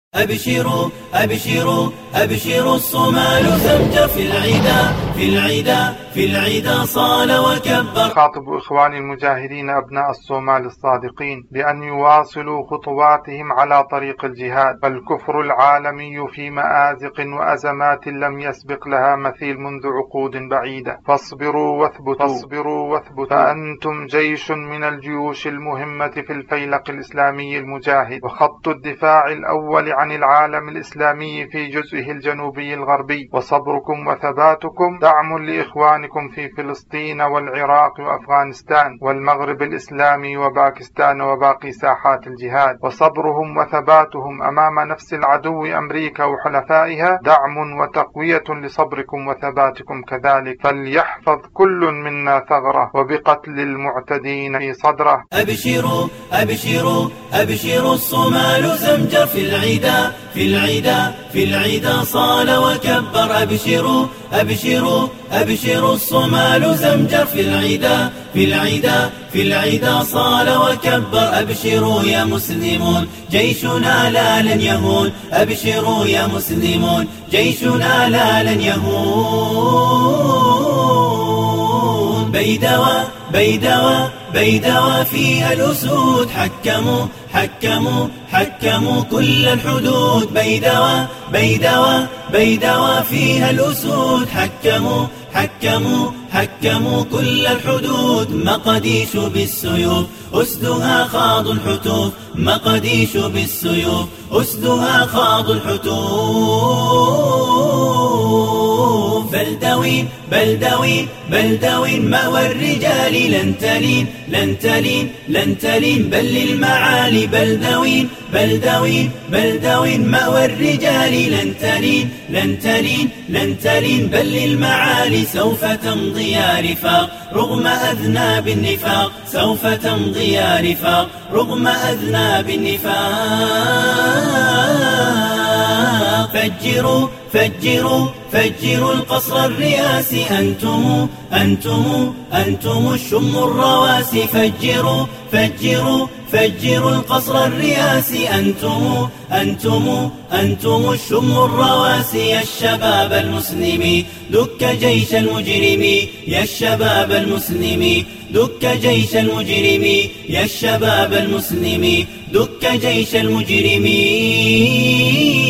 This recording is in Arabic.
أبشروا أبشروا أبشروا الصومال زمجر في العدا صال وكبر. خاطب إخواني المجاهدين أبناء الصومال الصادقين بأن يواصلوا خطواتهم على طريق الجهاد، فالكفر العالمي في مآزق وأزمات لم يسبق لها مثيل منذ عقود بعيدة. فاصبروا واثبتوا فأنتم جيش من الجيوش المهمة في الفيلق الإسلامي المجاهد، وخط الدفاع الأول عن العالم الإسلامي في جزئه الجنوبي الغربي. وصبركم وثباتكم دعم لإخوانكم في فلسطين والعراق وأفغانستان والمغرب الإسلامي وباكستان وباقي ساحات الجهاد. وصبرهم وثباتهم أمام نفس العدو أمريكا وحلفائها دعم وتقوية لصبركم وثباتكم كذلك. فليحفظ كل منا ثغره وبقتل المعتدين في صدره. أبشروا أبشروا أبشروا الصومال زمجر في العدا صال وكبر. أبشروا أبشروا أبشروا الصومال زمجر في العدا صال وكبر. أبشروا يا مسلمون جيشنا لا لن يهون. أبشروا يا مسلمون جيشنا لا لن يهون. بيدوا فيها الأسود حكموا كل الحدود. بيدوا فيها الأسود حكموا كل الحدود. مقديش بالسيوف أسدها خاض الحتوف. مقديش بالسيوف أسدها خاض الحتوف. بلدوين مأوى الرجال لن تلين بل للمعالي. بلدوين مأوى الرجال لن تلين بل للمعالي. سوف تمضي يا رفاق رغم أذناب النفاق. سوف تمضي يا رفاق رغم أذناب النفاق. فجروا القصر الرئاسي. أنتم الشم الرواسي. فجروا القصر الرئاسي. أنتم الشم الرواسي. يا الشباب المسلمي دك جيش المجرمي. يا الشباب المسلمي دك جيش المجرمي. يا الشباب المسلمي دك جيش المجرمي.